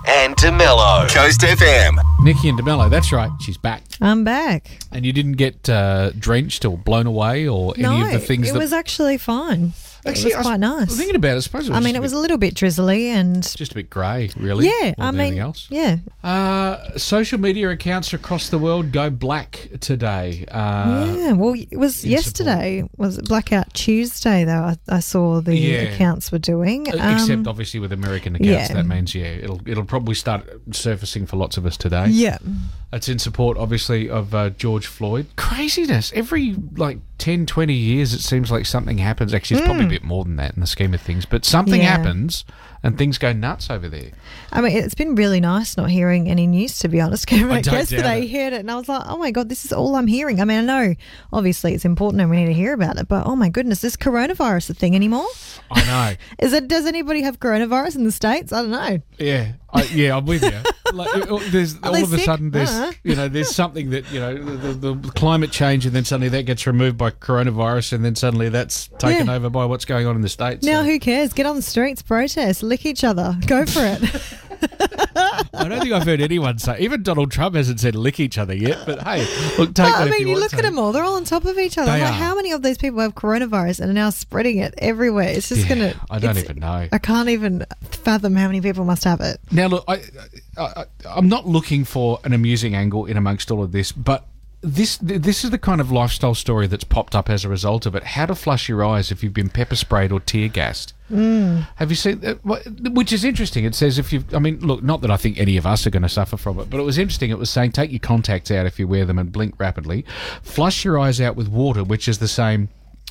and DeMello. Coast FM. Nikki and DeMello, that's right. She's back. I'm back. And you didn't get drenched or blown away or any of the things it was actually fine. Actually, it was quite nice. Thinking about it, I suppose it was it was a little bit drizzly and... just a bit grey, really. Yeah, anything else. Yeah. Social media accounts across the world go black today. Well, it was yesterday. Was it Blackout Tuesday, though? I saw the accounts were doing. Except, obviously, with American accounts, that means, it'll probably start surfacing for lots of us today. Yeah. It's in support, obviously, of George Floyd. Craziness. Every, 10, 20 years, it seems like something happens. Actually, it's probably a bit more than that in the scheme of things. But something happens and things go nuts over there. I mean, it's been really nice not hearing any news, to be honest. Yesterday I heard it and I was like, oh, my God, this is all I'm hearing. I mean, I know, obviously, it's important and we need to hear about it. But, oh, my goodness, is coronavirus a thing anymore? I know. Does anybody have coronavirus in the States? I don't know. Yeah. I'm with you. There's all of a sudden there's something that the climate change, and then suddenly that gets removed by coronavirus, and then suddenly that's taken over by what's going on in the States. Now who cares? Get on the streets, protest, lick each other, go for it. I don't think I've heard anyone say. Even Donald Trump hasn't said lick each other yet. But hey, look, take that. I mean, you look at them all; they're all on top of each other. How many of these people have coronavirus and are now spreading it everywhere? It's just gonna. I don't even know. I can't even fathom how many people must have it. Now, look, I'm not looking for an amusing angle in amongst all of this, but this is the kind of lifestyle story that's popped up as a result of it. How to flush your eyes if you've been pepper sprayed or tear gassed. Have you seen? Which is interesting. It says look, not that I think any of us are going to suffer from it, but it was interesting. It was saying take your contacts out if you wear them and blink rapidly. Flush your eyes out with water, which is the same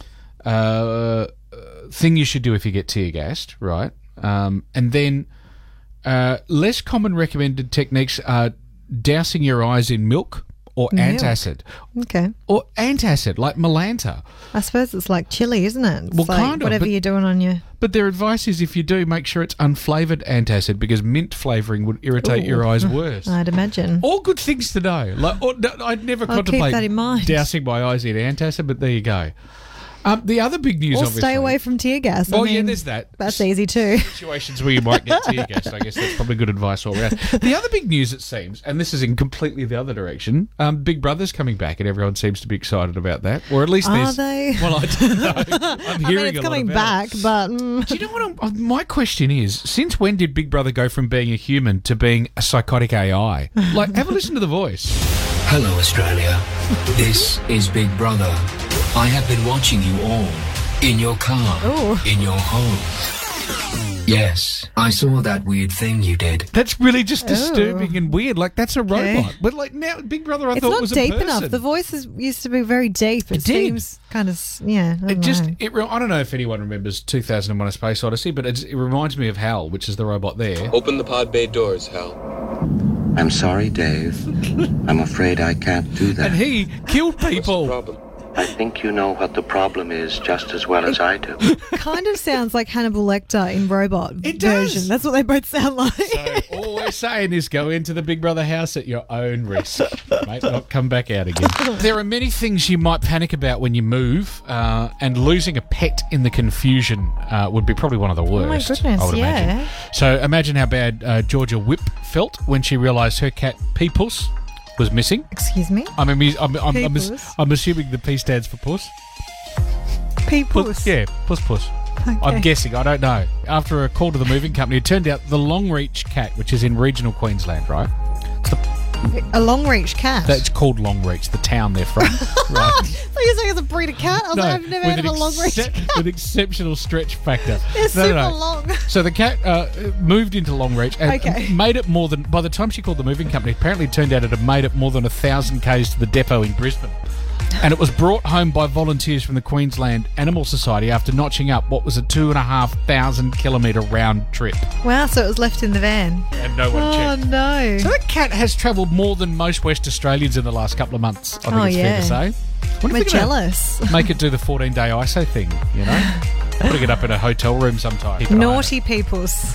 thing you should do if you get tear gassed, right? And then less common recommended techniques are dousing your eyes in milk or antacid. Okay. Or antacid, like Melanta. I suppose it's like chili, isn't it? It's kind of. Whatever you're doing on your... But their advice is if you do, make sure it's unflavoured antacid, because mint flavouring would irritate your eyes worse. I'd imagine. All good things to know. I'd never contemplate keep that in mind. Dousing my eyes in antacid, but there you go. The other big news, or obviously... stay away from tear gas. There's that. That's easy too. Situations where you might get tear gas. I guess that's probably good advice all around. The other big news, it seems, and this is in completely the other direction, Big Brother's coming back, and everyone seems to be excited about that. Or at least Are they? Well, I don't know. I'm hearing it's coming back, but... Do you know what my question is? Since when did Big Brother go from being a human to being a psychotic AI? Have a listen to the voice. Hello, Australia. This is Big Brother. I have been watching you all. In your car. Ooh. In your home. Yes, I saw that weird thing you did. That's really just disturbing and weird. That's a robot. But now, Big Brother, I thought was a person. It's not deep enough. The voices used to be very deep. It seems kind of, I don't know if anyone remembers 2001: A Space Odyssey, but it reminds me of Hal, which is the robot there. Open the pod bay doors, Hal. I'm sorry, Dave. I'm afraid I can't do that. And he killed people. What's the problem? I think you know what the problem is just as well as I do. Kind of sounds like Hannibal Lecter in Robot version. Does. That's what they both sound like. So all we're saying is go into the Big Brother house at your own risk, mate. Not come back out again. There are many things you might panic about when you move, and losing a pet in the confusion would be probably one of the worst. Oh my goodness, I would imagine. So imagine how bad Georgia Whip felt when she realised her cat Peepuss was missing. Excuse me? I'm assuming the P stands for puss. Peepuss. Yeah, puss. Okay. I'm guessing. I don't know. After a call to the moving company, it turned out the Longreach cat, which is in regional Queensland, right? A Longreach cat? That's called Longreach, the town they're from. Right? So you're saying it's a breed of cat? I've never heard of a Longreach cat. With exceptional stretch factor. They're super long. So the cat moved into Longreach and made it more than... By the time she called the moving company, apparently it turned out it had made it more than 1,000 k's to the depot in Brisbane. And it was brought home by volunteers from the Queensland Animal Society after notching up what was a 2,500 kilometre round trip. Wow, so it was left in the van. And no one checked. Oh, no. So that cat has travelled more than most West Australians in the last couple of months, I think it's fair to say. We're jealous. Make it do the 14-day ISO thing, you know? Putting it up in a hotel room sometime. Naughty peoples.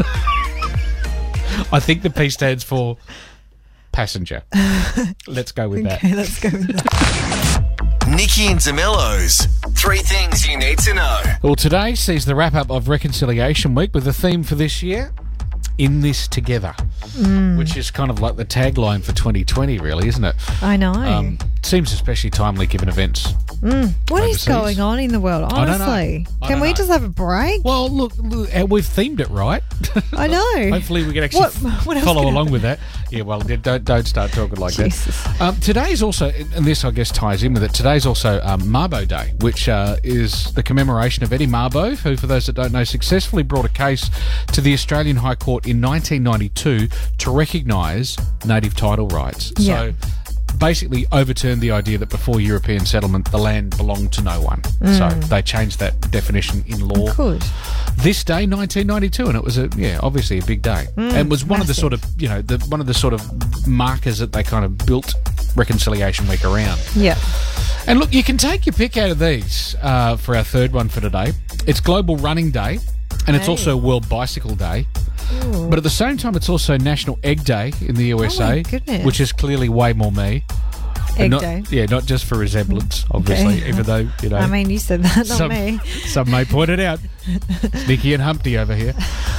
I think the P stands for passenger. Let's go with that. Okay, let's go with that. Nikki and DeMello's 3 Things You Need to Know. Well, today sees the wrap-up of Reconciliation Week with the theme for this year, in this together, which is kind of like the tagline for 2020, really, isn't it? I know. Seems especially timely given events. What is going on in the world, honestly? Can we just have a break? Well, look, we've themed it right. I know. Hopefully we can actually what else follow can along with that. Yeah, well, don't start talking like Jesus. that. Today's also, and this I guess ties in with it, today's also Mabo Day, which is the commemoration of Eddie Mabo, who, for those that don't know, successfully brought a case to the Australian High Court in 1992 to recognise native title rights. Yeah. So basically overturned the idea that before European settlement the land belonged to no one. So they changed that definition in law. Good. This day, 1992, and it was obviously a big day, and was one of the sort of one of the sort of markers that they kind of built Reconciliation Week around. Yeah. And look, you can take your pick out of these for our third one for today. It's Global Running Day, and it's also World Bicycle Day. Ooh. But at the same time, it's also National Egg Day in the USA, my goodness. which is clearly way more me. Egg not, Day. Yeah, not just for resemblance, obviously, Okay. even though, you know. I mean, you said that, not some, me. Some may point it out. Sneaky and Humpty over here.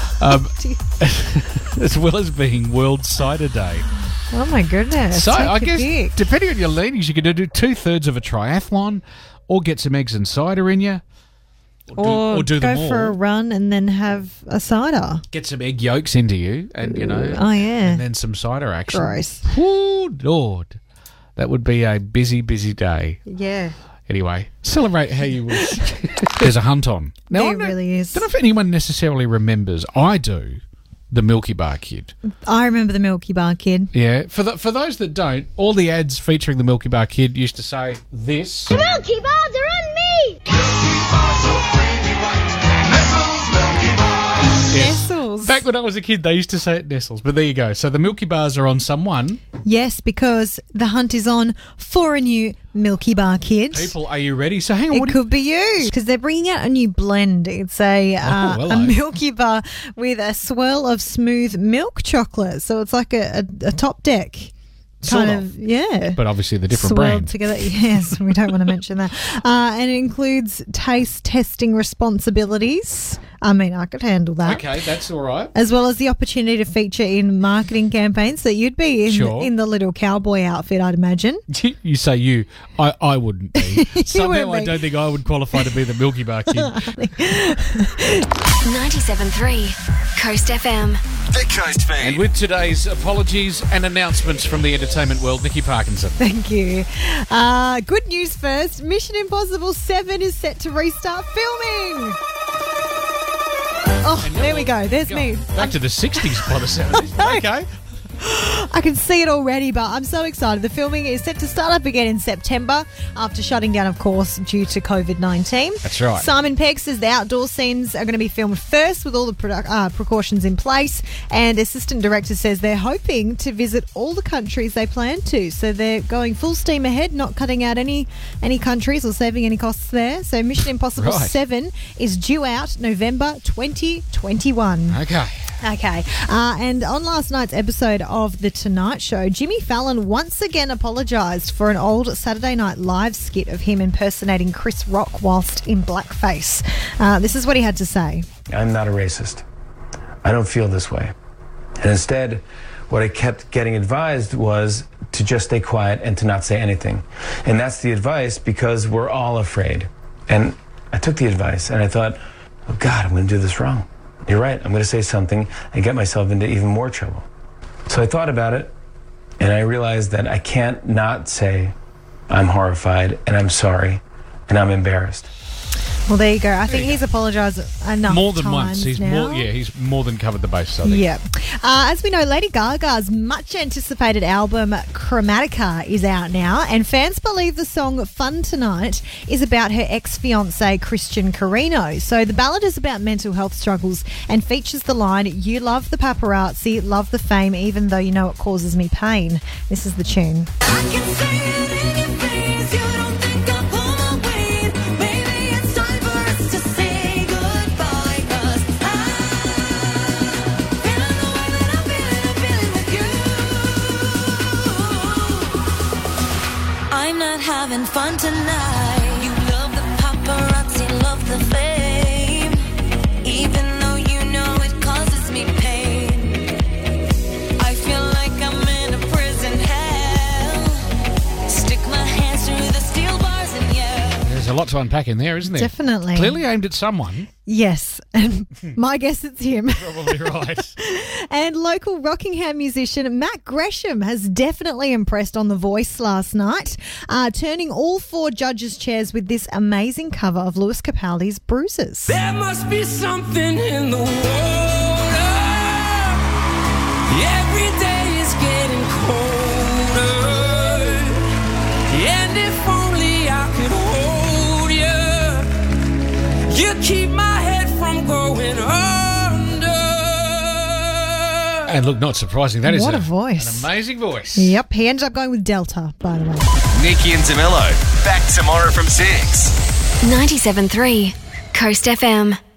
As well as being World Cider Day. Oh, my goodness. So, Take I your guess, pick. depending on your leanings, you could do 2/3 of a triathlon, or get some eggs and cider in you. Or do them go all. for a run and then have a cider. Get some egg yolks into you, and, you know. Oh, yeah. And then some cider action. Gross. Ooh, Lord. That would be a busy, busy day. Yeah. Anyway, celebrate how you wish. There's a hunt on. Now, There really is. I don't know if anyone necessarily remembers. I do. The Milky Bar Kid. I remember the Milky Bar Kid. Yeah. For those that don't, all the ads featuring the Milky Bar Kid used to say this. The Milky Bars are on me! Nestles. Back when I was a kid, they used to say it Nestles. But there you go. So the Milky Bars are on someone. Yes, because the hunt is on for a new Milky Bar Kid. People, are you ready? So hang on. It could be you, because they're bringing out a new blend. It's a hello. Milky Bar with a swirl of smooth milk chocolate. So it's like a top deck. Sort Kind of. Yeah. But obviously the different swirled brand. together. Yes, we don't want to mention that. And it includes taste testing responsibilities. I mean, I could handle that. Okay, that's all right. As well as the opportunity to feature in marketing campaigns that you'd be in the little cowboy outfit, I'd imagine. You say you. I wouldn't be. Somehow wouldn't I be. don't think I would qualify to be the Milky Bar Kid. 97.3 Coast FM. The Coast Feed. And with today's apologies and announcements from the entertainment world, Nikki Parkinson. Thank you. Good news first. Mission Impossible 7 is set to restart filming. Oh, there we go. There's me. Back to the 60s by the sound of this. Okay. I can see it already, but I'm so excited. The filming is set to start up again in September after shutting down, of course, due to COVID-19. That's right. Simon Pegg says the outdoor scenes are going to be filmed first with all the precautions in place, and assistant director says they're hoping to visit all the countries they plan to. So they're going full steam ahead, not cutting out any countries or saving any costs there. So Mission Impossible Right. 7 is due out November 2021. Okay. Okay. And on last night's episode of The Tonight Show, Jimmy Fallon once again apologised for an old Saturday Night Live skit of him impersonating Chris Rock whilst in blackface. This is what he had to say. I'm not a racist. I don't feel this way. And instead, what I kept getting advised was to just stay quiet and to not say anything. And that's the advice because we're all afraid. And I took the advice and I thought, oh God, I'm going to do this wrong. You're right, I'm going to say something and get myself into even more trouble. So I thought about it, and I realized that I can't not say I'm horrified, and I'm sorry, and I'm embarrassed. Well, there you go. I think he's apologised enough More than times once. He's now. he's more than covered the bases, I think. Yeah. As we know, Lady Gaga's much-anticipated album Chromatica is out now, and fans believe the song Fun Tonight is about her ex-fiancé Christian Carino. So the ballad is about mental health struggles and features the line, "You love the paparazzi, love the fame, even though you know it causes me pain." This is the tune. I can see it in your face. You don't think I'll pull my weight. Maybe it's time for us to say goodbye. 'Cause I'm feeling the way that I'm feeling with you. I'm not having fun tonight. You love the paparazzi, love the fame. Even though you know it causes me pain. lot to unpack in there, isn't there? Definitely. Clearly aimed at someone. Yes, and my guess it's him. Probably right. And local Rockingham musician Matt Gresham has definitely impressed on The Voice last night, turning all 4 judges' chairs with this amazing cover of Lewis Capaldi's Bruises. There must be something in the water. Every day is getting colder. And if only I could hold you, you keep my head from going under. And look, not surprising. That is What a voice. An amazing voice. Yep, he ended up going with Delta, by the way. Nikki and DeMello, back tomorrow from 6. 97.3 Coast FM.